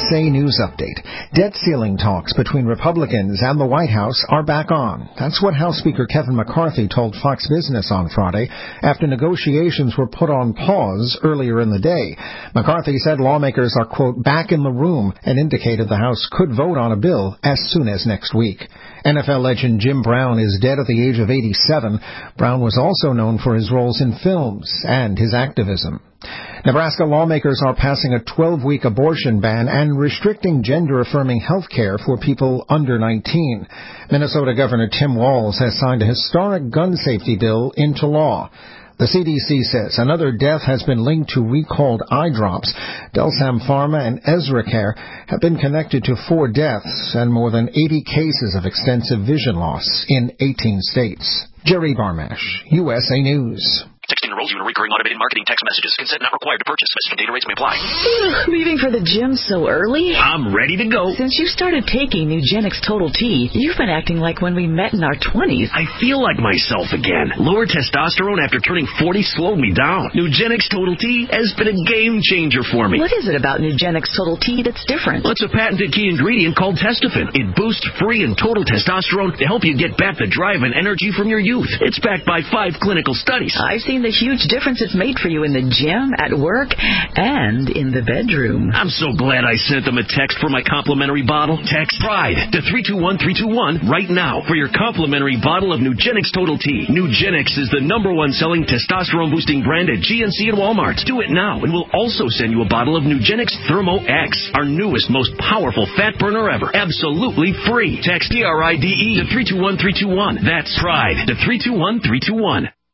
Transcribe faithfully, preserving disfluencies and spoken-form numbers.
A News Update. Debt ceiling talks between Republicans and the White House are back on. That's what House Speaker Kevin McCarthy told Fox Business on Friday after negotiations were put on pause earlier in the day. McCarthy said lawmakers are, quote, back in the room and indicated the House could vote on a bill as soon as next week. N F L legend Jim Brown is dead at the age of eighty-seven. Brown was also known for his roles in films and his activism. Nebraska lawmakers are passing a twelve-week abortion ban and restricting gender-affirming health care for people under nineteen. Minnesota Governor Tim Walz has signed a historic gun safety bill into law. The C D C says another death has been linked to recalled eye drops. Delsam Pharma and EzraCare have been connected to four deaths and more than eighty cases of extensive vision loss in eighteen states. Jerry Barmash, U S A News. Texting enrolls you in recurring automated marketing text messages. Consent not required to purchase. Message and data rates may apply. Leaving for the gym so early? I'm ready to go. Since you started taking Nugenix Total T, you've been acting like when we met in our twenties. I feel like myself again. Lower testosterone after turning forty slowed me down. Nugenix Total T has been a game changer for me. What is it about Nugenix Total T that's different? Well, it's a patented key ingredient called Testofen. It boosts free and total testosterone to help you get back the drive and energy from your youth. It's backed by five clinical studies. I've seen the huge difference it's made for you in the gym, at work, and in the bedroom. I'm so glad I sent them a text for my complimentary bottle. Text PRIDE to three two one three two one right now for your complimentary bottle of Nugenix Total T. Nugenix is the number one selling testosterone-boosting brand at G N C and Walmart. Do it now, and we'll also send you a bottle of Nugenix Thermo X, our newest, most powerful fat burner ever. Absolutely free. Text P R I D E to three two one three two one. That's PRIDE to three two one three two one.